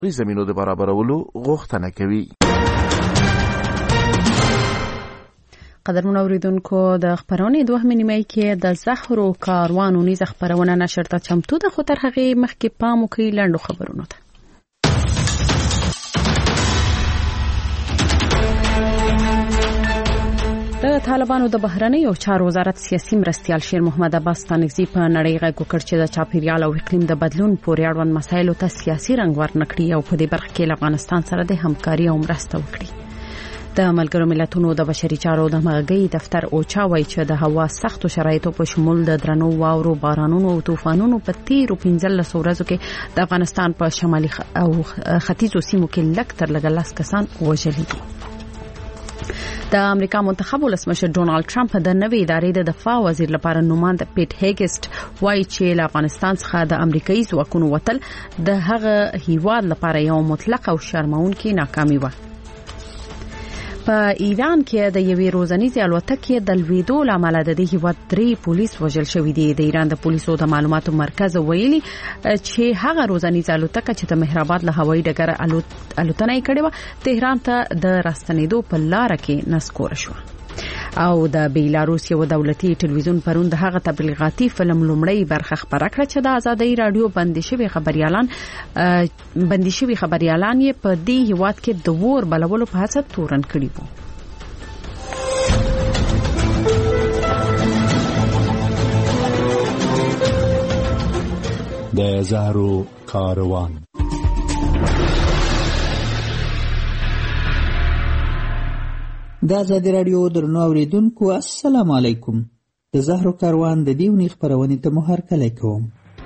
زمینو د برابرولو غوښتنه کوي. قدرمن اوریدونکو د خبرونې دوه نیمه کې د زهرو کاروانو نیز خبرونه نشر ته چمتو ده، خو تر هغه مخکې پام وکړئ لاندو خبرونو ته. د طالبانو د بهرنیو چارو وزارت سیاسي مرستیال شیر محمد عباس تانکزی په نړۍ غږ وکړ چې د چاپیریال او اقلیم د بدلون پورې اړوند مسایلو ته سیاسي رنګ ورنکړي او په دې برخه کې افغانستان سره د همکاري او مرسته وکړي. د ملګرو ملتونو د بشري چارو د همغږي دفتر اوچا وایي چې د هوا سختو شرایطو په شمول د درنو واورو، بارانونو او طوفانونو په تیرو 15 ورځو کې د افغانستان په شمالي او ختیځو سیمو کې لږ تر لږه 10 کسان وژلي دي. د امریکا منتخب ولسمشر ډونالد ټرمپ د نوې ادارې د دفاع وزیر لپاره نوماند پیټ هیګسټ وایي چې له افغانستان څخه د امریکایي ځواکونو وتل د هغه هیواد لپاره یو مطلق او شرمونکې ناکامي و. په ایران کې د یوې روزنیزې الوتکې د لویدو لامل د دې هیواد 3 پولیس وژل شوي دي. د ایران د پولیسو د معلوماتو مرکز ویلي چې هغه روزنیزه الوتکه چې د مهرآباد له هوایي ډګر الوتنه یې کړې و تهران ته د راستنېدو په لار کې نسکور شو. او د بیلاروس یو دولتي ټلویزیون پرون د هغه تبلیغاتي فلم لومړی برخه خبره کړه چې د آزادۍ رادیو بندي شوی خبريالان یې په دې هیواد کې د ور بلولو په هڅه تورن کړي وو. د زهرو کاروان. د آزادۍ رادیو درنو اوریدونکو السلام علیکم. د زهرو کاروان د دیونی خبرونې ته مو هرکلی کوم.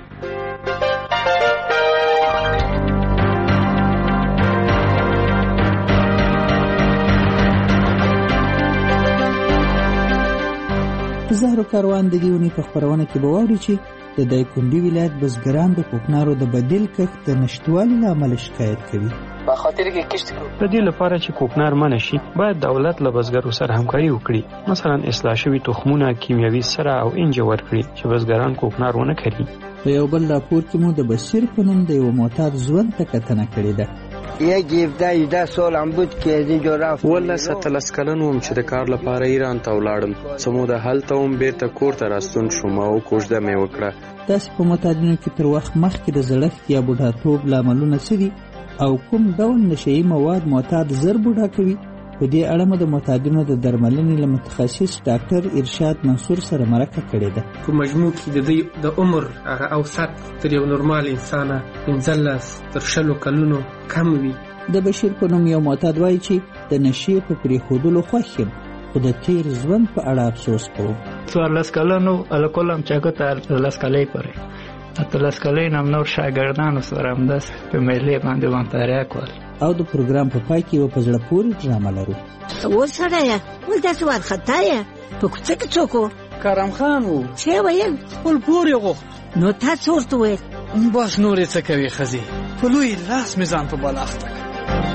زهرو کاروان د دیونی په خبرونه کې به واوري چې د دایکنډي ولایت بزګران د کوکنارو د بدیل کښت د نشټوالي له امله شکایت کوي. په خاطر کې کښت کوي. د دې لپاره چې کوکنار منع شي باید دولت له بزګرو سره همکاري وکړي، مثلا اصلاح شوي تخمونه، کیمیاوي سره او انجه ورکړي چې بزګران کوکنار ونه کړي. په یو بل راپور کې مو د بشیر په نوم د یو معتاد ژوند ته کتنه کړې ده. یک 17 سال هم بود که از اینجا رفت. والله 17 کلن وم چې د کار لپاره ایران ته ولاړم. سمو د هلته هم بیرته کور ته راستون شوم او کوژده مې وکړه. داسې په معتادینو کې تر وخت مخکې د زړښت یا بوډاتوب لاملونه څه دي او کوم ډول نشئی مواد معتاد زر بوډا کوي؟ په دې اړه مو د معتادینو د درملنې له متخصص ډاکټر ارشاد منصور سره مرکه کړې ده. په مجموع کې د دې د عمر هغه اوسط تر یو نورمال انسان 15 تر 20 کلونو کم وي. د بشیر په نوم یو معتاد وایي چې د نشې په پرېښودلو خوښ یم، خو د تیر ژوند په اړه افسوس کوم. 14 کلنو الکل هم چاګه ته لسکلې پرې اتلس کلین هم نور شاگردانو سره همداس په میلې باندې وانتاریا کول. او د پروګرام په پای کې یو په زړه پورې ډرامه لرو. وسړیه ولداسې وارخطا یې په کوڅه کې څوک و؟ کرم خان و. څه ویل؟ خپل پور یې غوښت. نو تا څه ورته ویل؟ بس نور یې څه کوي ښځې، په لوی لاس مې ځان په بلا اخته کړ.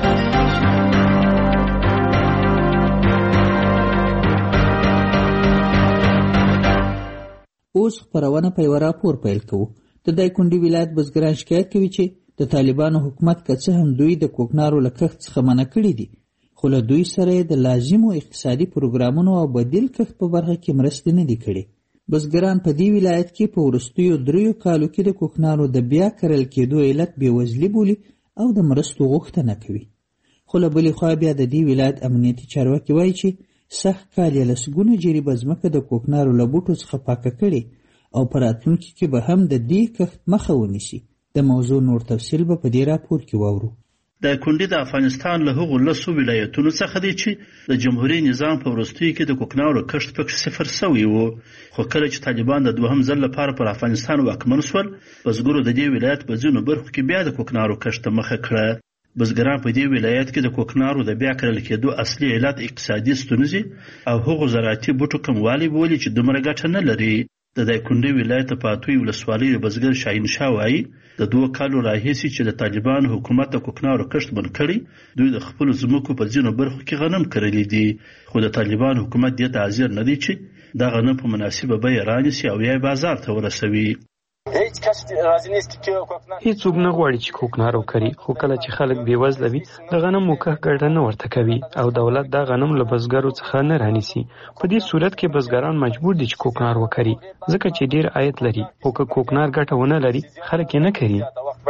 اوس خبرونه په یو راپور پیل کوو. د دایکنډي ولایت بزګران شکایت کوي چې د طالبانو حکومت که څه هم دوی د کوکنارو له کښت څخه منع کړي دي، خو له دوی سره د لازمو اقتصادي پروګرامونو او بدیل کښت په برخه کې مرستې نه دي کړي. بزګران په دې ولایت کې په وروستیو 3 کالو کې د کوکنارو د بیا کرل کېدو علت بېوزلي بولي او د مرستو غوښتنه کوي. خو له بلې خوا بیا د دې ولایت امنیتي چارواکي وایي چې سږ کال یې لسګونه جریبه ځمکه د کوکنارو له بوټو څخه پاکه کړې او په راتلونکي کې به هم د دې کښت مخه ونیسي. د موضوع نور تفصیل به په دې راپور کې واورو. دایکنډي د افغانستان له هغو 10 ولایتونو څخه دی چې د جمهوریت نظام په وروستیو کې د کوکنارو کښت پکې صفر شوی و، خو کله چې طالبان د دوهم ځل لپاره پر افغانستان واکمن شول، بزګرو د دې ولایت په ځینو برخو کې بیا د کوکنارو کښت ته مخه کړه. بزګران په دې ولایت کې د کوکنارو د بیا کرل کېدو اصلي علت اقتصادي ستونزې او هغو زراعتي بوټو کموالی بولي چې دومره ګټه نه لري. د دایکنډي ولایت د پاتوی ولسوالۍ بزګر شاهین شاه وایي د 2 کالو راهیسې چې د طالبان حکومت د کوکنارو کښت بند کړی، دوی د خپلو ځمکو په ځینو برخو کې غنم کرلی دي، خو د طالبان حکومت دې ته حاضر نه دی چې دا غنم په مناسبه بیه رانیسي او یا بازار ته ورسوي. هیڅوک نه غواړي چې کوکنار وکري، خو کله چې خلک بېوزله وي د غنمو کښت ګټه نه ورته کوي او دولت دا غنم له بزګرو څخه نه رانیسي. په دې صورت کې بزګران مجبور دي چې کوکنار وکري ځکه چې ډیر عاید لري، خو که کوکنار ګټه ونه لري خلک یې نه کوي.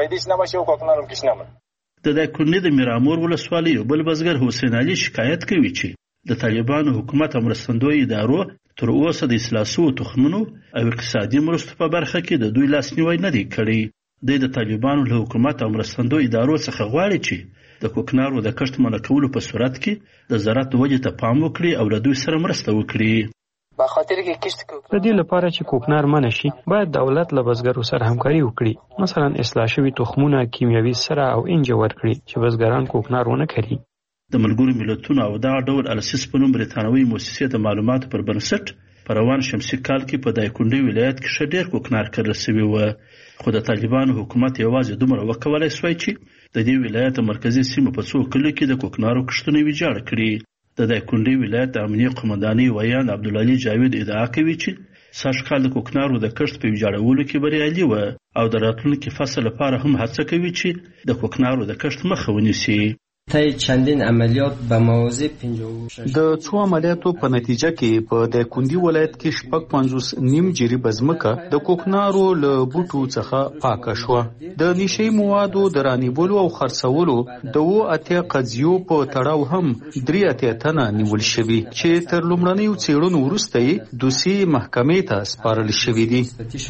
د دایکنډي د میرامور ولسوالۍ یو بل بزګر حسین علي شکایت کوي چې د طالبانو حکومت او مرستندوی ادارو تر اوسه د اصلاح شویو تخمونو او اقتصادي مرستو په برخه کې د دوی لاسنیوی نه دی کړی. دوی د طالبانو له حکومت او مرستندوی ادارو څخه غواړي چې د کوکنارو د کښت منع کولو په صورت کې د زراعت ودې ته پام وکړي او له دوی سره مرسته وکړي. د دې لپاره چې کوکنار منع شي باید دولت له بزګرو سره همکاري وکړي، مثلا اصلاح شوي تخمونه کیمیاوي سره او انجه ورکړي چې بزګران کوکنار ونه کړي. د ملګرو ملتونو او دغه ډول السیس په نوم بریتانوي مؤسسې د معلوماتو پر بنسټ په روان شمسي کال کې په دایکنډي ولایت کې ښه ډېر کوکنار کرل شوي وه، خو د طالبانو حکومت یوازې دومره وکولی سوی چې د دې ولایت مرکزي سیمو په څو کلیو کې د کوکنارو کښتونه ویجاړ کړي. د دایکنډي ولایت د امنیه قومندانۍ ویان عبدالعلي جاوید ادعا کوي چې سږ کال د کوکنارو د کښت په ویجاړولو کې بریالي وه او د راتلونکي فصل لپاره هم هڅه کوي چې د کوکنارو د کښت مخه ونیسي. چندین عملیات به موازی 56 د څو عملیاتو په نتیجه کې په دایکنډي ولایت کې 55 جریب ځمکه د کوکنارو له بوټو څخه پاکه شوه. د نشي موادو د رانیولو او خرڅولو د 8 قضیو په تړاو هم 3 تنه نیول شوي چې تر لومړنیو څېړنو وروسته یې دوسیې محکمې ته سپارل شوي دي.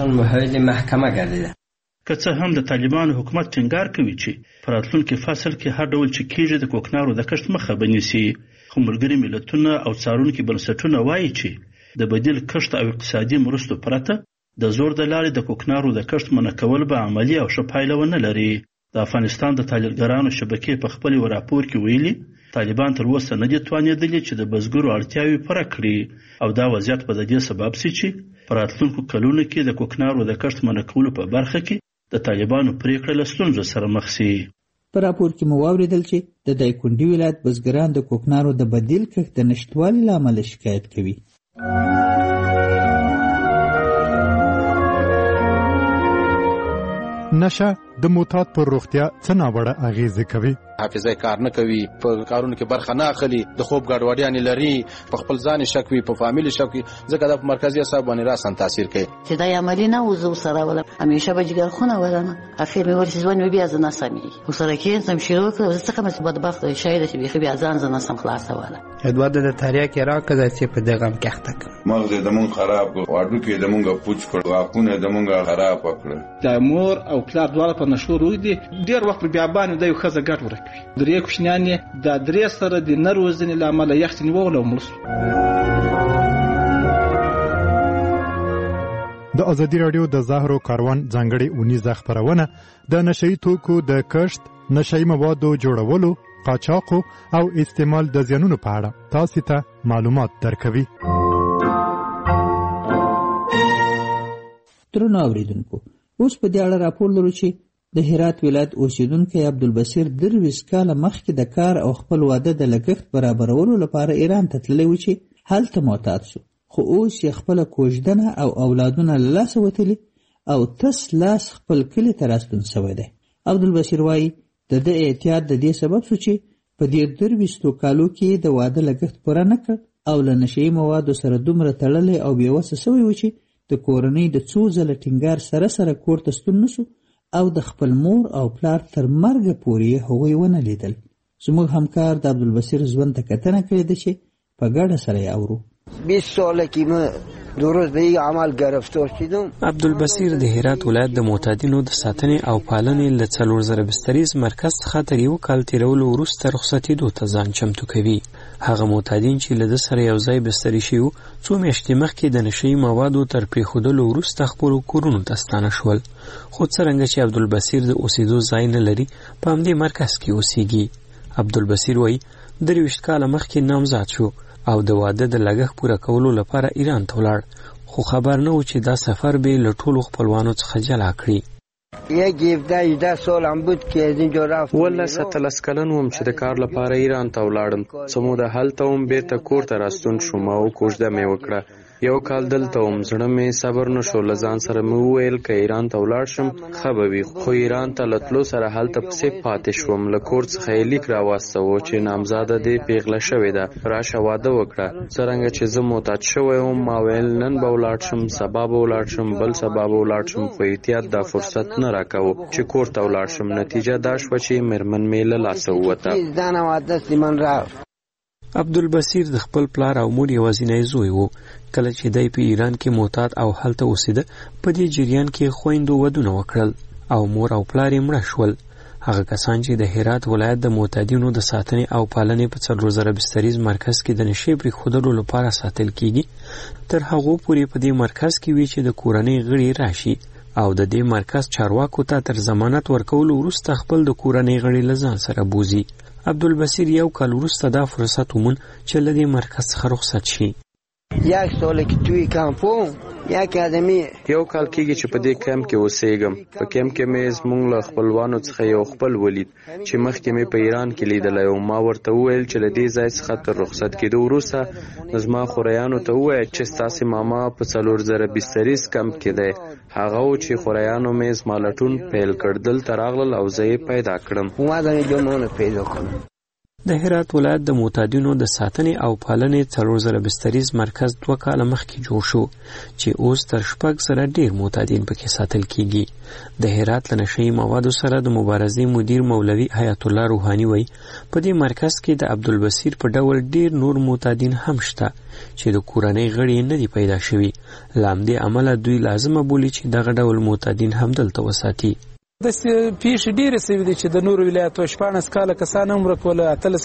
که څه هم د طالبانو حکومت ټینګار کوي چې په راتلونکي فصل کې هر ډول چې کېږي د کوکنارو د کښت مخه به نیسي، خو ملګري ملتونه او څارونکي بنسټونه وایي چې د بدیل کښت او اقتصادي مرستو پرته د زور د لارې د کوکنارو د کښت منع کول به عملي او ښه پایله ونه لري. د افغانستان د تاجرګرانو شبکې په خپل راپور کې ویلي طالبان تر اوسه نه دي توانېدلي چې د بزګرو اړتیاوې پوره کړي او دا وضعیت به د دې سبب شي چې په راتلونکو کلونو کې د کوکنارو د کښت منع کولو په برخه کې د طالبانو پریکړه له ستونزو سره مخ شي. په راپور کې مو واوریدل چې د دایکنډي ولایت بزګران د کوکنارو د بدیل کښت د نشتوالي له امله شکایت کوي. نشه د معتاد پر روغتیا څه ناوړه اغیزې کوي. حافظه کار نه کوي، په کارونو کې برخه نه اخلي، د خوب ګډوډیانې لري، په خپل ځان شک وي، په فامیل شک وي، ځکه د مرکزي اعصاب باندې راسن تاثیر کوي. چې دا عملی نه وزو سره ولا همیشه به جګر خونه ولنه اخر مې ورسې ځوان بیا ځنه سمي وسره کې سم شروع کړ څه کوم څه بدبخت شاید چې بیا ځان ځنه سم خلاصه ولا ادوار د تاریخ کې راکړه چې په دغه کې اخته مغز د مون خراب کړ، واډو کې د مونږه پوچ کړ، واکونه د مونږه خراب کړ. د مور او پلار دواړه په نشو روي دي، ډیر وخت بیا باندې د یو خزه ګټ ورکوي. درې کوشنیانې د درې سره د نروزنې لامل یختن وغلو مرسو. د ازادي رادیو د زهرو کاروان ځانګړي اونیزه خبرونه د نشئی توکو د کښت، نشئی موادو جوړولو، قاچاق او استعمال د زیانونو په اړه تاسو ته معلومات درکوي. درنو اوریدونکو، اوس په دې اړه راپور لرو چې د هرات ولایت اوسیدونکو عبدالبصیر 23 کاله مخکې د کار او خپل واده د لګښت برابرولو لپاره ایران ته تللی و چې هلته معتاد شو، خو اوس یې خپله کوژدنه او اولادونه له لاسه وتلي او تس لاس خپل کلي ته راستون سوی دی. عبدالبصیر وایي د ده احتیاط د دې سبب شو چې په دې 23 کالو کې د واده لګښت پوره نه کړ او له نشهیي موادو سره دومره تړلی او بېوسه سوی و چې د کورنۍ د څو ځله ټینګار سره سره کور ته ستون نشو او د خپل مور او پلار تر مرګه پورې هغوی ونه لیدل. زموږ همکار د عبدالبصیر ژوند ته کتنه کړې ده چې په ګډه سره یې اورو. 20 ساله که من درست به این عمل گرفتار شدم. عبدالبصیر د هرات ولایت د معتادینو د ساتنې او پالنې له 4000 بستریز مرکز څخه تر یو کال تیرولو وروسته رخصتېدو ته ځان چمتو کوي. هغه معتادین چې له ده سره یو ځای بستري شوي څو میاشتې مخکې د نشهیي موادو تر پرېښودلو وروسته خپلو کورونو ته ستانه شول، خو څرنګه چې عبدالبصیر د اوسېدو ځای نه لري په همدې مرکز کې اوسېږي. عبدالبصیر وایي 23 کاله مخکې نامزاد شو او د واده د لګښت پوره کولو لپاره ایران ته ولاړ، خو خبر نه و چې دا سفر به له ټولو خپلوانو څخه جلا کړي. یک 17 سالم بود که از اینجا رفت. والله 17 کلن وم چې د کار لپاره ایران ته ولاړم. سمو د هلته هم بیرته کور ته راستون شوم او کوژده مې وکړه. یو کال دلته وم، زړه مې صبر نشو، له ځان سره مې وویل که ایران ته ولاړ شم ښه به وي، خو ایران ته له تلو سره هلته پسې پاتې شوم. له کور څخه یې لیک راواستوه چې نامزاده دې پیغله شوې ده، راشه واده وکړه. څرنګه چې زه معتاد شوی وم ما ویل نن به ولاړ شم، سبا به ولاړ شم، بل سبا به ولاړ شم، خو احتیاط دا فرصت نه راکاوه چې کور ته ولاړ شم. نتیجه دا شوه چې مېرمن مې له لاسه ووته. عبدالبصیر د خپل پلار او مور یوازینی زوی و. کله چې دی په ایران کې معتاد او هلته اوسېده، په دې جریان کې خویندو ودونه وکړل او مور او پلار یې مړه شول. هغه کسان چې د هرات ولایت د معتادینو د ساتنې او پالنې په 4000 بستریز مرکز کې د نشې پرېښودلو لپاره ساتل کیږي، تر هغو پورې په دې مرکز کې وي چې د کورنۍ غړي راشي او د دې مرکز چارواکو ته تر ضمانت ورکولو وروسته خپل د کورنۍ غړي له ځان سره بوزي. عبدالبصیر یو کال وروسته دا فرصت وموند چې له دې مرکز څخه رخصت شي. یو کال کېږي چې په دې کیمپ کې اوسېږم. په کیمپ کې مې زموږ له خپلوانو څخه یو خپل ولید چې مخکې مې په ایران کې لیدلی و. ما ورته وویل چې له دې ځای څخه تر رخصت کېدو وروسته زما خوریانو ته ووایه چې ستاسې ماما په 4000 بستریز کیمپ کې دی. هغه و چې خوریانو مې زما لټون پیل کړ، دلته راغلل او زه یې پیدا کړم. د هرات ولایت د معتادینو د ساتنې او پالنې 4000 بستریز مرکز 2 کاله مخکې جوړ شو چې اوس تر 600 ډیر معتادین پکې ساتل کیږي. د هرات له نشهیي موادو سره د مبارزې مدیر مولوي حیات الله روحاني وایي په دې مرکز کې د عبدالبصیر په ډول ډیر نور معتادین هم شته چې د کورنۍ غړي نه دي پیدا شوي. له همدې امله دوی لازمه بولي چې دغه ډول معتادین هم دلته وساتي. د پیښې ډېرې سوي دي چې د نورو ولایتو 14 کاله کسان هم ورک وله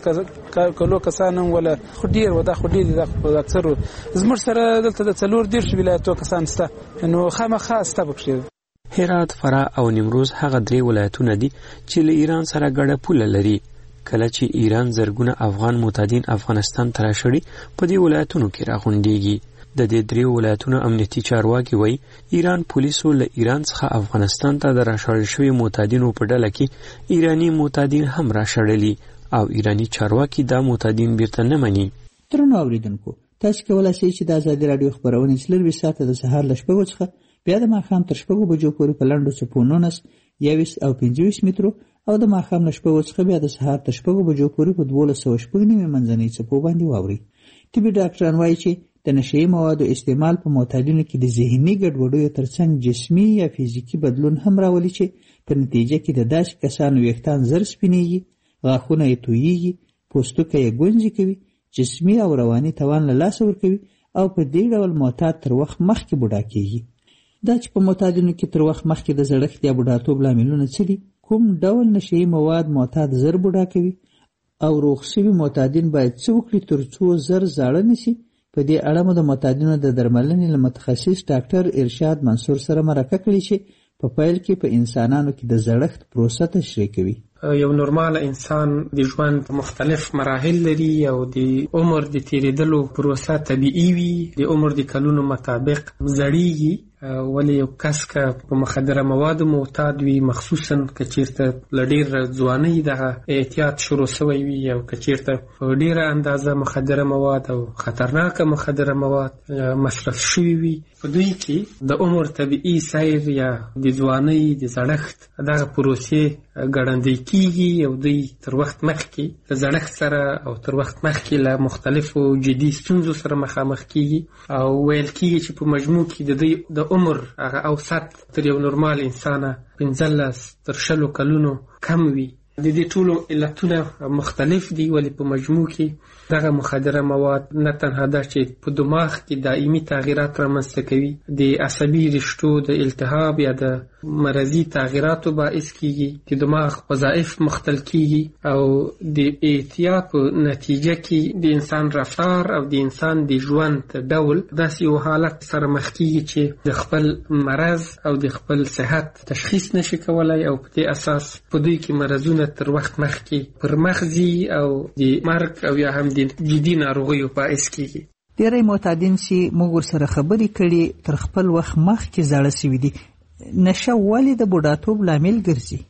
13 کلو کسان هم وله، خو ډېر و دا خو ډېر دي دا اکثرو زموږ سره دلته د 4 ولایتو کسان شته، نو خامخا شته پکښې. هرات، فراه او نیمروز هغه 3 ولایتونه دي چې له ایران سره ګډه پوله لري. کله چې ایران زرګونه افغان معتادین افغانستان ته راشړي په دې ولایتونو کې راغونډېږي. د دې 3 ولایتونو امنیتي چارواکي وایي ایران پولیسو له ایران څخه افغانستان ته د راشړل شوي معتادینو په ډله کې ایرانی معتادین هم راشړلي او ایرانی چارواکي دا معتادین بیرته نه مني. درنو اوریدونکو، تاسو کولای شئ چې د ازادي راډیو خبرونه 24 ساعته د سهار له 6 څخه بیا د ماښام تر 6 بجو پورې په لنډو څپو 19 21 او 25 مترو او د ماښام له 6 څخه بیا د سهار تر 6 بجو پورې په 1290 منځنۍ څپو باندې واوري. طبي ډاکټران وایي چې د نشهیي موادو استعمال په معتادینو کې د ذهني ګډوډیو ترڅنګ جسمي یا فزیکي بدلون هم راولي چې په نتیجه کې د داسې کسانو ویښتان زر سپینېږي، غاښونه یې تویېږي، پوستکی یې ګونځې کوي، جسمي او رواني توان له لاسه ورکوي او په دې ډول معتاد تر وخت مخکې بوډا کېږي. دا چې په معتادینو کې تر وخت مخکې د زړښت یا بوډاتوب لاملونه څه دي، کوم ډول نشهیي مواد معتاد زر بوډا کوي او روغ شوي معتادین باید څه وکړي تر څو زر زاړه نشي، په دې اړه مو د معتادینو د درملنې له متخصص ډاکټر ارشاد منصور سره مرکه کړې چې په پیل کې په انسانانو کې د زړښت پروسه تشریح کوي. یو نورمال انسان د ژوند مختلف مراحل لري او د عمر د تیریدلو پروسه طبیعي وي، د عمر د کلونو مطابق زړیږي. ولی یو کس که په مخدره موادو معتاد وي، مخصوصا که چیرته له ډېر ځوانۍ دغه احتیاط شروع سوی وي او که چیرته په ډېره اندازه مخدره مواد او خطرناکه مخدره مواد مصرف شوي وي، په دوی کې د عمر طبیعي سیر یا د ځوانۍ د زړښت دغه پروسې ګړندۍ کیږي او دوی تر وخت مخکې له زړښت سره او تر وخت مخکې له مختلفو جدي ستونزو سره مخامخ کیږي او ویل کیږي چې په مجموع کې د دوی د عمر هغه اوسط تر یو نورمال انسانه 15 تر 20 کلونو کم وي. د دې ټولو علتونه مختلف دي، ولی په مجموع کې دغه مخدره مواد نه تنها دا چې په دماغ کې دائمي تغییرات رامنځته کوي، د عصبي رشتو د التهاب یا د مرضي تغییراتو باعث کیږي، د دماغ وظایف مختل کیږي او د احتیاط په نتیجه کې د انسان رفتار او د انسان د ژوند ډول داسې یو حالت سره مخ کیږي چې د خپل مرض او د خپل صحت تشخیص نشي کولای او په دې اساس په دوی کې مرزونه تر وخت مخکې پر مخزي او د مرګ او یا هم د جدي ناروغیو باعث کیږي. ډېری معتادین چې موږ ورسره خبرې کړي تر خپل وخت مخکې زاړه سوي دي، نشه ولې د بوډاتوب لامل ګرځي؟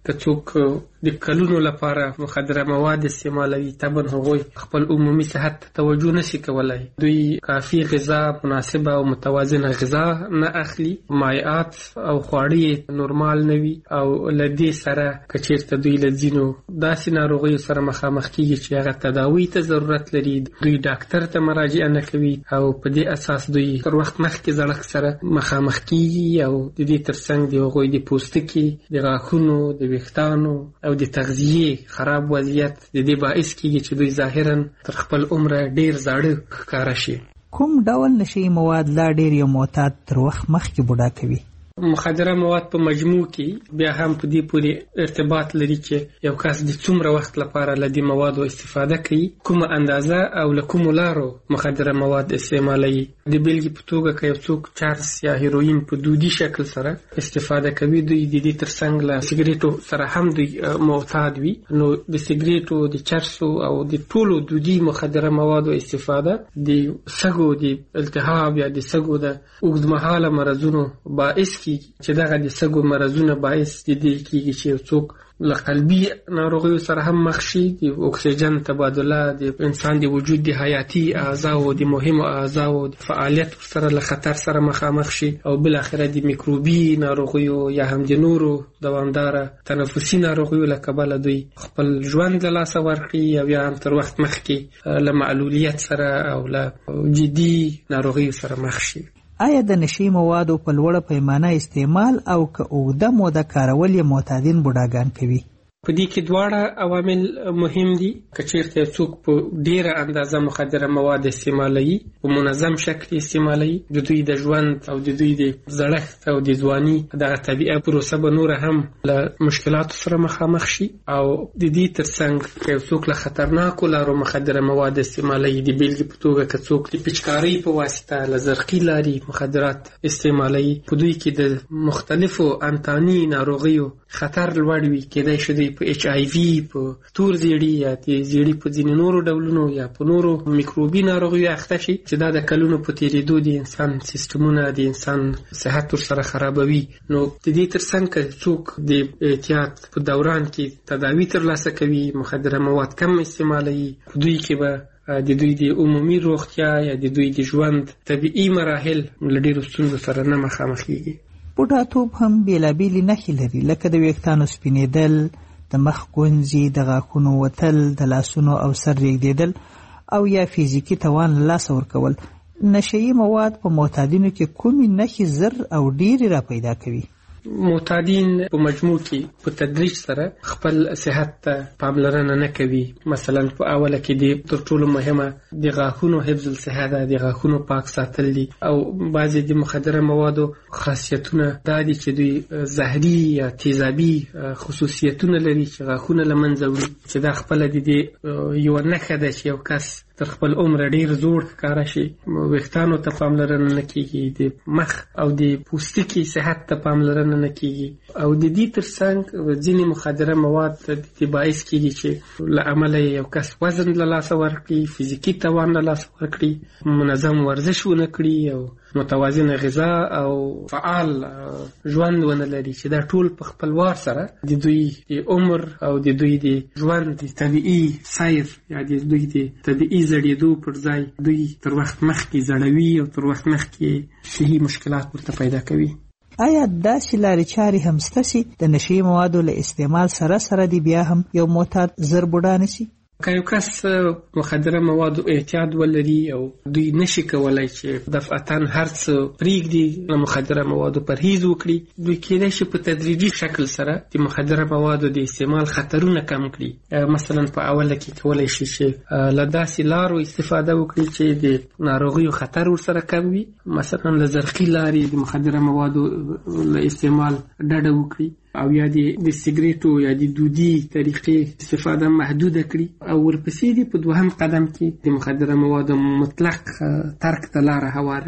که څوک د کلونو لپاره مخدره مواد استعمالوي طبعا هغوی خپل عمومي صحت ته توجه نشي کولای. دوی کافي غذا، مناسبه او متوازنه غذا نه اخلي، مایعات او خواړه نورمال نه وي، او له دې سره که چېرته دوی له ځینو داسې ناروغیو سره مخامخ کېږي چې هغه تداوي ته ضرورت لري، دوی ډاکټر ته مراجعه نه کوي او په دې اساس دوی تر وخت مخکې زړښت سره مخامخ کېږي، او د دې ترڅنګ د هغوی د پوستکي، د غاښونو، د ویښتانو او د تغذیې خراب وضعیت د دې باعث کېږي چې دوی ظاهرا تر خپل عمره ډېر زاړه ښکاره شي. کوم ډول نشي مواد لا ډېر یو معتاد تر وخت مخکې بوډا کوي؟ مخدره مواد په مجموع کې بیا هم په دې پورې ارتباط لري چې یو کس د څومره وخت لپاره له دې موادو استفاده کوي، کومه اندازه او له کومو لارو مخدره مواد استعمالوي. د بیلګې په توګه که یو څوک چرس یا هیروین په دودي شکل سره استفاده کوي، دوی د دې ترڅنګ له سیګریټو سره هم دوی معتاد وي، نو د سیګریټو، د چرسو او د ټولو دودي مخدره موادو استفاده د سږو د التهاب یا د سږو د اوږدمهاله مرضونو باعث چې دغه د سږو مرضونه باعث د دې کېږي چې یو څوک له قلبي ناروغیو سره هم مخ شي، د اکسیجن تبادله د انسان د وجود د حیاتي اعضاو، د مهمو اعضاو د فعالیت سره له خطر سره مخامخ شي، او بالاخره د میکروبي ناروغیو یا هم د نورو دوامداره تنفسي ناروغیو له کبله دوی خپل ژوند له لاسه ورکړي، او یا هم تر وخت مخکې له معلولیت سره او له جدي ناروغیو سره مخ شي. آیا د نشي موادو په لوړه پیمانه استعمال او که اوږده موده کارول یې معتادین بوډاګان کوي؟ په دې کې دواړه عوامل مهم دي. که چېرته څوک په ډېره اندازه مخدره مواد استعمالوي، په منظم شکل استعمالوي، د دوی د ژوند او د دوی د زړښت او د ځواني دغه طبیعه پروسه به نوره هم له مشکلاتو سره مخامخ شي، او د دې ترڅنګ که یو څوک له خطرناکو لارو مخدره مواد استعمالوي، د بیلګې په توګه که څوک د پچکارۍ په واسطه له زرقي لارې مخدرات استعمالوي، په دوی کې د مختلفو انتاني ناروغیو خطر لوړ وي. کېدای شي دوی په ایچ آی وي، په تور زیړي یا د زیړي په ځینې نورو ډولونو یا په نورو میکروبي ناروغیو اخته شي چې دا د کلونو په تېرېدو د انسان سیستمونه، د انسان صحت ورسره خرابوي. نو د دې ترڅنګ که څوک د احتیاط په دوران کې تداوي ترلاسه کوي، مخدره مواد کم استعمالوي، په دوی کې به د دوی د عمومي روغتیا یا د دوی د ژوند طبیعي مراحل له ډېرو ستونزو سره نه مخامخېږي. بوډاتوب هم بېلابېلې نښې لري، لکه د ویښتانو سپینېدل، د مخ ګونځې، د غاښونو وتل، د لاسونو او سر رېږدېدل او یا فزیکي توان له لاسه ورکول. نشهیي مواد په معتادینو کې کومې نښې زر او ډېرې را پیدا کوي؟ معتادین په مجموع کې په تدریج سره خپل صحت ته پاملرنه نه کوي. مثلا په اوله کې د تر ټولو مهمه د غاښونو حفظ الصحه ده، د غاښونو پاک ساتل دي، او بعضې د مخدره موادو خاصیتونه دا دي چې دوی زهري یا تیزابي خصوصیتونه لري چې غاښونه له منځه وړي، چې دا خپله د دې یوه نښه ده چې یو کس تر خپل عمره ډیر زوړ ښکاره شي. ویښتانو ته پاملرنه نه کېږي، د مخ او د پوستکي صحت ته پاملرنه نه کېږي، او د دې ترڅنګ ځینې مخدره مواد د دې باعث کېږي چې له امله یو کس وزن له لاسه ورکړي، فزیکي توان له لاسه ورکړي، منظم ورزش ونه کړي، او متوازنه غذا او فعال ژوند ونه لري، چې دا ټول په خپلوار سره د دوی د عمر او د دوی د ژوند د طبیعي سیر یا د دوی د طبیعي زړېدو پر ځای دوی تر وخت مخکې زړوي او تر وخت مخکې صحي مشکلات ورته پیدا کوي. آیا داسې لارې چارې هم شته چې د نشي موادو له استعمال سره سره دی بیا هم یو معتاد زر بوډا نشي؟ که یو کس مخدره موادو اعتیاد ولري او دوی نشي کولای چې دفعتاً هر څه پرېږدي، له مخدره موادو پرهیز وکړي، دوی کېدای شي په تدریجي شکل سره د مخدره موادو د استعمال خطرونه کم کړي. مثلا په اوله کې کولای شي چې له داسې لارو استفاده وکړي چې د ناروغیو خطر ورسره کم وي، مثلا له زرقي لارې د مخدره موادو له استعمال ډډه وکړي، او یا د سیګریټو یا د دودي طریقې استفاده محدوده کړي، او ورپسې دې په دوهم قدم کې د مخدره موادو مطلق ترک ته لاره هواره کړي.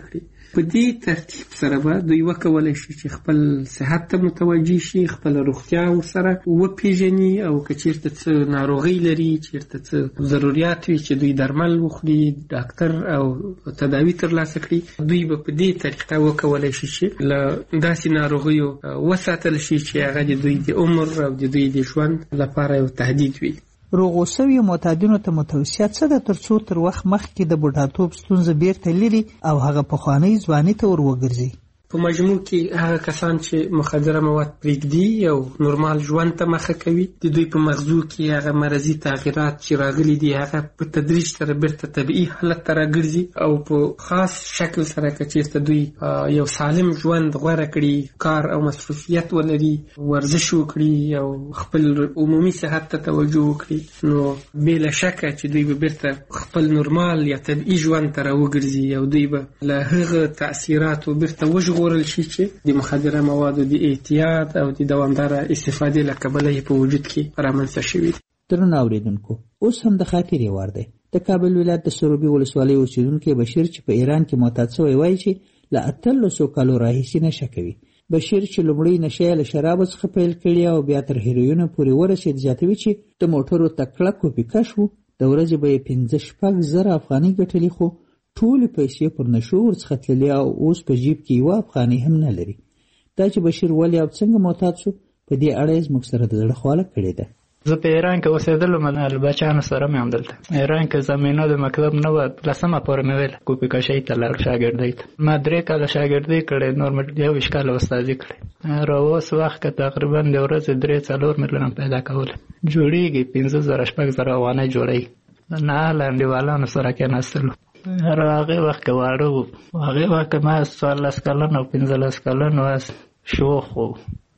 په دې ترتیب سره به دوی وکولی شي چې خپل صحت ته متوجه شي، خپل روغتیا ورسره وپېژني، او که چېرته څه ناروغي لري، چېرته څه ضروريات وي چې دوی درمل وخوري، ډاکټر او تداوي ترلاسه کړي، دوی به په دې طریقه وکولی شي چې له داسې ناروغیو وساتل شي چې هغه د دوی د عمر او د دوی د ژوند لپاره یو تهدید وي. روغو سویو معتادینو ته متوصیه څه ده ترڅو تر وخت مخکې د بوډاتوب ستونزه بیرته لري او هغه پخوانۍ ځواني ته ور وګرځي؟ په مجموع کې هغه کسان چې مخدره مواد پرېږدي او نورمال ژوند ته مخه کوي، د دوی په مغزو کې هغه مرضي تغیرات چې راغلي دي هغه په تدریج سره بیرته طبیعي حالت ته راګرځي، او په خاص شکل سره که چېرته دوی یو سالم ژوند غوره کړي، کار او مصروفیت ولري، ورزش وکړي او خپل عمومي صحت ته توجه وکړي، نو بې له شکه چې دوی به بیرته خپل نورمال یا طبیعي ژوند ته راوګرځي او دوی به له هغه تأثیراتو بیرته وژغورل شي چې د مخدره موادو د اعتیاد او د دوامداره استفادې له کبله یې په وجود کې رامنځته شوي دي. درنو اورېدونکو، اوس هم د خاطرې وار دی. د کابل ولایت د سروبي ولسوالۍ اوسېدونکی بشیر چې په ایران کې معتاد شوی وایي چې له 1800 کالو راهیسې نشه کوي. بشیر چې لومړی نشه یې له شرابو څخه پیل کړې او بیا تر هیروینو پورې ورسېد، زیاتوي چې د موټرو تکړه کوپیکش و، د ورځې به یې 15-16 زره افغانۍ ګټلې، خو ټولې پیسې پر نشو ورڅخه تللې او اوس په جیب کې یوه افغانۍ هم نه لري. دا چې بشیر ولې او څنګه معتاد شو، په دې اړه یې زموږ سره د زړه خواله کړې ده. زه په ایران کې اوسېدلم، له بچیانو سره مې همدلته ایران کې زمینه د مکتب نه وه، 10مه پورې مې ویل کوپیکشۍ ته لاړ شاګردۍ ته. ما 3 کاله شاګردۍ کړې، نور مې 21 کاله استادي کړې. را اوس وخت کې تقریبا د ورځې 3-4 میلیونه پیدا کولی جوړېږي، 15,000-16,000 افغانۍ جوړوي. نه له انډیوالانو سره کېناستلو، هغې وخت کې واړه وو، هغې وخت کې ما 14 کلن او 15 کلن واس شوخ وو.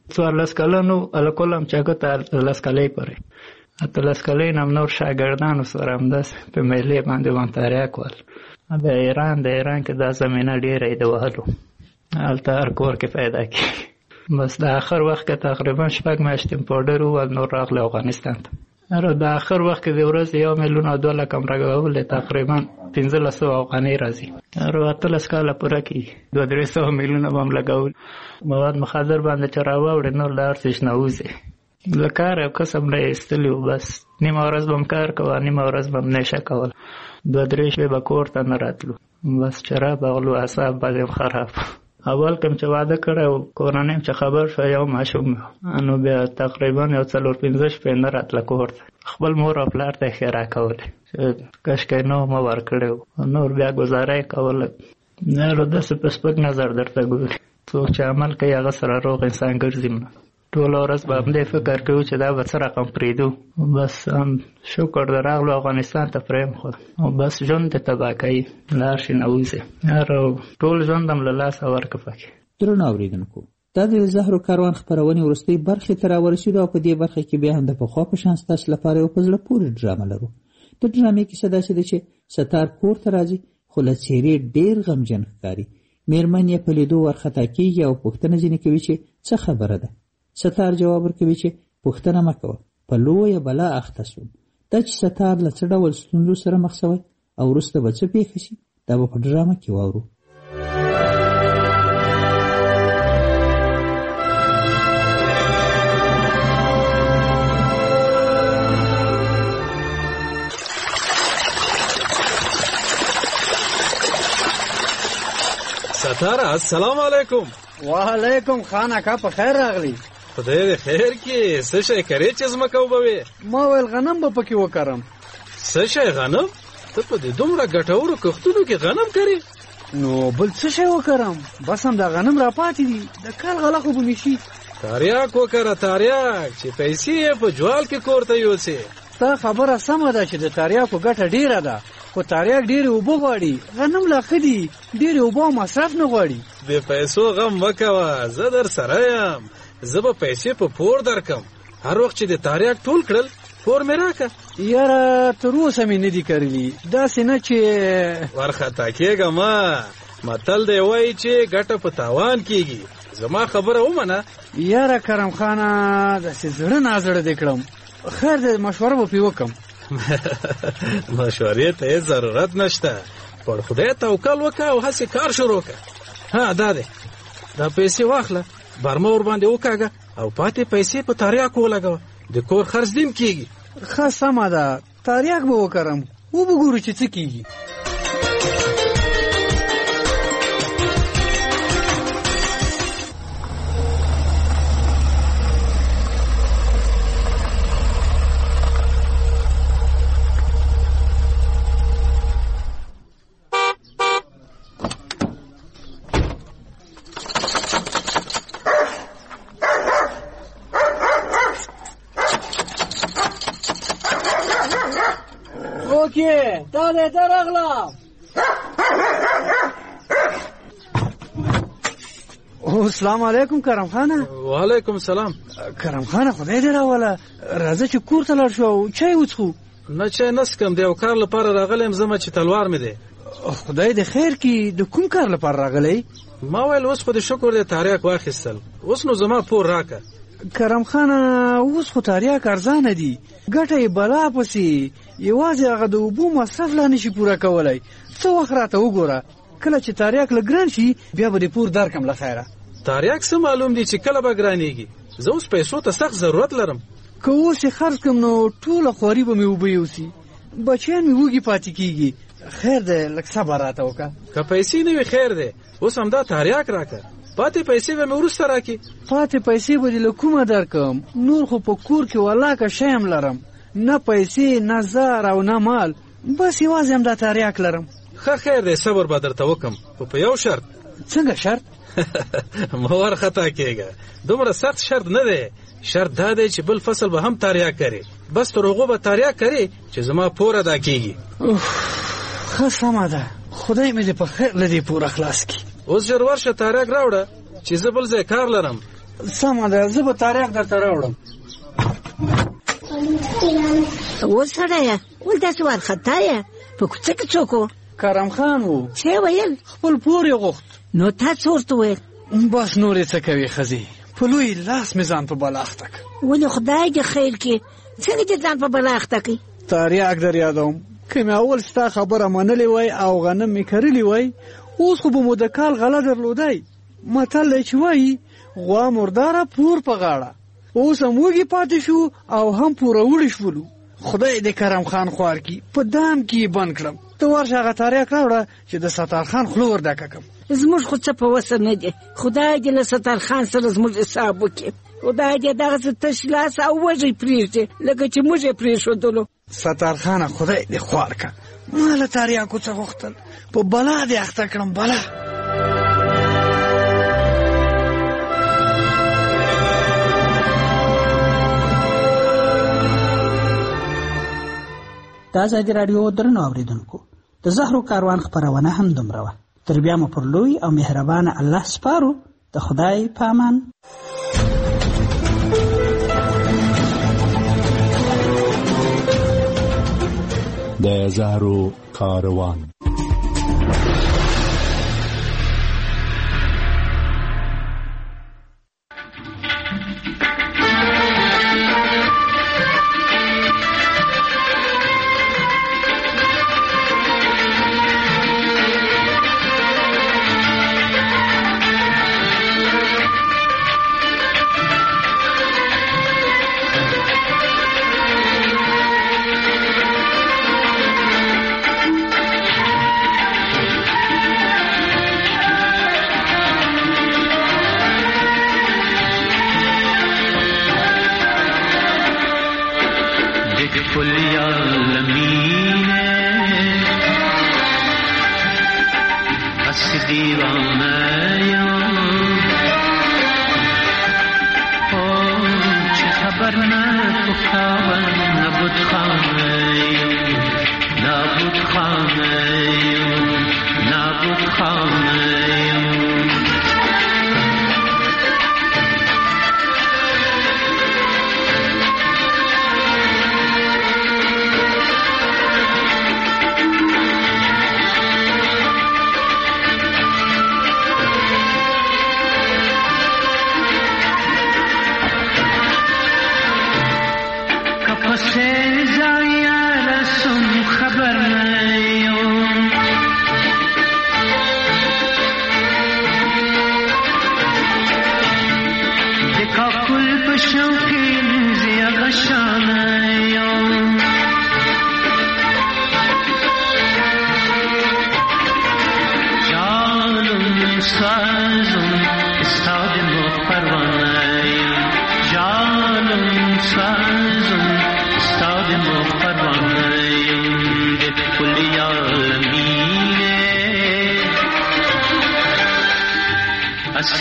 14 کلن وو الکلم چې هغه ته 18 کلۍ پورې، 18 کلۍ نه نور شاګردانو سره همداسې په میلې باندې وانتاریا کول. د ایران کې دا زمینه ډېره د وهلو، هلته هر کور کې پیدا کېږي. بس د آخر وخت کې تقریبا 6 میاشتې پاوډر ووهل، نور راغلی افغانستان ته. د آخر وخت کې د ورځې 1 میلیون او 2 لک هم راګولې، تقریبا 1500 افغانۍ راځي. 18 کاله پوره کېږي، 200-300 میلیونه به هم لګول. مواد مخدر باندې چې راواوړې نور له هر څه نه وځي. له کار او کسب نه یې ایستلي وو، بس نیمه ورځ به هم کار کوه، نیمه ورځ به هم نشه کوله، 2-3 شپې به کور ته نه راتلو، بس چرا به غلو، اعصاب به هم خراب. اول کوم چې واده کړی و کورنۍ چې خبر شو یو ماشوم، نو بیا تقریبا 4-5 شپې نه راتله کور ته، خپل مور او پلار ته یې ښېرا کولې چې کشکۍ نه مه ورکړی و، نور بیا ګزاره یې کوله. نور داسې په سپک نظر درته ګوري، څوک چې عمل کوي هغه سره روغ انسان ګرځي. ټوله ورځ به همدې فکر کوو چې دا به څه رقم پرېږدو، بس شکر د راغلو افغانستان ته پرېمښود او بس ژوند دې تباه کوي، له هر شي نه وځي، ټول ژوند هم له لاسه ورکړه پکې. درنو اورېدونکو، دا د زهرو کاروان خپرونې وروستۍ برخې ته راورسېدو او په دې برخه کې بیا هم د پخوا په شان ستاسو لپاره یو په زړه پورې ډرامه لرو. د ډرامې کیسه داسې ده چې ستار کور ته راځي، خو له څېرې ډېر غمجن ښکاري. مېرمن یې په لیدو وارخطا کېږي او پوښتنه ځینې کوي چې څه خبره ده. ستار جواب ورکوي چې پوښتنه مه کوه، په لویه بلا اخته شوم. دا چې ستار له څه ډول ستونزو سره مخ شوی او وروسته به څه پېښه شي، دا به په ډرامه کې واورو. ستاره السلام علیکم. وعلیکم خان اکا، په خیر راغلی. خدای دې خیر کې. څه شی کرې چې ځمکه وبوي؟ ما ویل غنم به پکې وکرم. څه شی غنم؟ ته په دې دومره ګټورو کښتونو کې غنم کرې؟ نو بل څه شی وکرم؟ بس هم دا غنم را پاتې دي، د کال غله خو به مې شي. تاریاک وکره، تاریاک، چې پیسې یې په جوال کې کور ته یوسې. ستا خبره سمه ده چې د تاریاکو ګټه ډېره ده، خو تاریاک ډېرې اوبه غواړي، غنم لا ښه دي، ډېرې اوبه او مصرف نه غواړي. د پیسو غم مه کوه، زه در سره یم، زه به پیسې په پور درکم. هر وخت چې د تاریاک ټول کړل پور مې راکه. یاره تر اوسه مې نه دي کرلي، داسې نه چې ورخطا کېږه مه. متل دی وایي چې ګټه په تاوان کېږي. زما خبره ومنه. یاره کرم خانه، داسې زړه نازړه دې کړم. خیر دی، مشوره به پرې وکړم. مشورې ته یې ضرورت نشته، پر خدای توکل وکړه او هسې کار شروع کړه. ها دا دی دا پیسې واخله برمه ور باندې وکاږه او پاتې پیسې په تاریاکو ولګوه د کور خرڅ دیم کیږي. ښه سمه ده تاریاک به وکرم وبګورو چې څه کیږي. دا دې درغلا. السلام علیکم کرم خانه. وعلیکم السلام. کرم خانه خدای دې راوله راځه چې کور ته لاړ شو چای وڅښو. نه چای نسکم دی او کار لپاره راغلم زما چې تلوار مې دی. خدای دې خیر کړي د کوم کار لپاره راغلی؟ ما ویل اوس خو دې شکر دې تاریاک واخیستل اوس نو زما پور راکه. کرم خانه اوس خو تاریاک ارزانه دي ګټه یې بلا پسې یوازې هغه د اوبو مصرف لا نشي پوره کولی. څه وخت راته وګوره کله چې تاریاک لږ ګران شي بیا به دې پور درکم له خیره. تاریاک څه معلوم دي چې کله به ګرانېږي. زه اوس پیسو ته سخت ضرورت لرم. که اوس یې خرڅ کړم نو ټوله خواري به مې اوبه یوسي بچیان مې وږي پاتې کېږي. خیر دی لږ صبر راته وکړه. که پیسې نه وي خیر دی اوس همدا تاریاک راکړه پاتې پیسې به مې وروسته راکړي. پاتې پیسې به دې له کومه درکړم نور خو په کور کې ولاکه شی هم لرم نه پیسې نه زر او نه مال بس یوازې همدا تاریاک لرم. ښه خیر دی صبر به درته وکړم خو په یو شرط. څنګه شرط؟ مه وارخطا کېږه دومره سخت شرط نه دی. شرط دا دی چې بل فصل به هم تاریاک کرې بس تر هغو به تاریاک کرې چې زما پور ادا کېږي. ښه سمه ده خدای مې دې په خیر له دې پوره خلاص کړي. اوس ژر ورشه تاریاک راوړه چې زه بل ځای کار لرم. سمه ده زه به تاریاک درته راوړم. اوس سړیه ول داسې وارخطا یې په کوڅه کې څوک و؟ کرم خان و. څه ویل؟ خپل پور یې غوښت. نو تا څه ورته ویل؟ بس نور یې څه کوي ښځې په لوی لاس مې ځان په بلا اخته کړ. ولې خدای دې خیر کړي څنګه دې ځان په بلا اخته کړي؟ تاریاک در یادوم که مې اول ستا خبره منلې وای او غنم مې کرلی وای اوس خو به مو د کال غله درلودی. متل دی چې وایي غوا مرداره پور په غاړه. اوس هم وږي پاتې شو او هم پوروړي شولو. خدای دې کرم خان خوار کړي په دام کې یې بند کړم. ته ورشه هغه تاریاک راوړه چې د ستار خان خوله ور ډکه کړم. زموږ خو څه په وسه نه دی. خدای دې له ستار خان سره زموږ حساب وکړي. خدای دې دغسې تش لاس او وږی پرېږدي لکه چې موږ یې پرېښودلو. ستار خانه خدای دې خوار کړه ما له تاریاکو څه غوښتل په بلا دې اخته کړم بلا. د ازادي راډیو درنو اوریدونکو د زهرو کاروان خپرونه هم دومره وه. تر بیا مو پر لوی او مهربانه الله سپارو. د خدای په امان. د زهرو کاروان.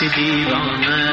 دیوانه